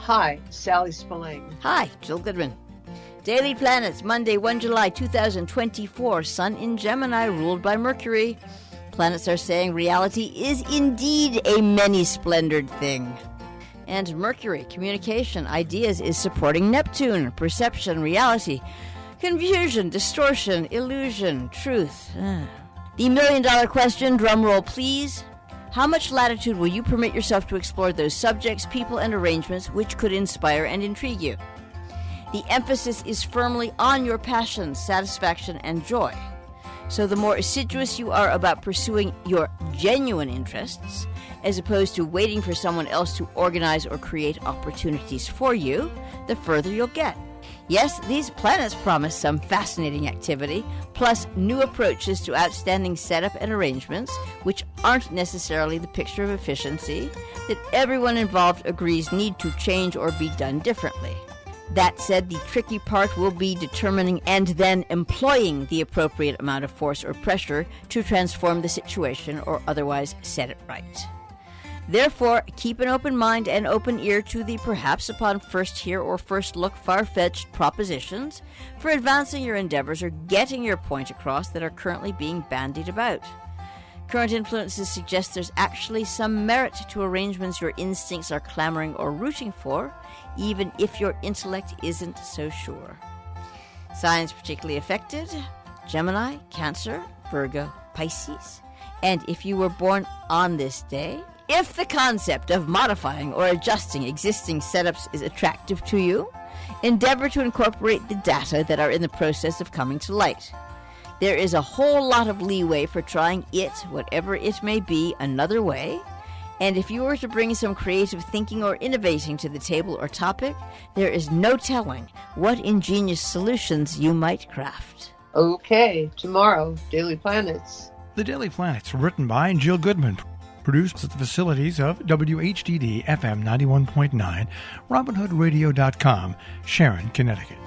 Hi, Sally Spillane. Hi, Jill Goodman. Daily Planets, Monday, 1 July 2024. Sun in Gemini, ruled by Mercury. Planets are saying reality is indeed a many-splendored thing. And Mercury, communication, ideas, is supporting Neptune, perception, reality, confusion, distortion, illusion, truth. The million-dollar question, drum roll please. How much latitude will you permit yourself to explore those subjects, people, and arrangements which could inspire and intrigue you? The emphasis is firmly on your passions, satisfaction, and joy. So the more assiduous you are about pursuing your genuine interests, as opposed to waiting for someone else to organize or create opportunities for you, the further you'll get. Yes, these planets promise some fascinating activity, plus new approaches to outstanding setup and arrangements, which aren't necessarily the picture of efficiency that everyone involved agrees need to change or be done differently. That said, the tricky part will be determining and then employing the appropriate amount of force or pressure to transform the situation or otherwise set it right. Therefore, keep an open mind and open ear to the perhaps upon first hear or first look far-fetched propositions for advancing your endeavors or getting your point across that are currently being bandied about. Current influences suggest there's actually some merit to arrangements your instincts are clamoring or rooting for, even if your intellect isn't so sure. Signs particularly affected: Gemini, Cancer, Virgo, Pisces. And if you were born on this day, if the concept of modifying or adjusting existing setups is attractive to you, endeavor to incorporate the data that are in the process of coming to light. There is a whole lot of leeway for trying it, whatever it may be, another way, and if you were to bring some creative thinking or innovating to the table or topic, there is no telling what ingenious solutions you might craft. Okay, tomorrow, Daily Planets. The Daily Planets, written by Jill Goodman. Produced at the facilities of WHDD FM 91.9, RobinHoodRadio.com, Sharon, Connecticut.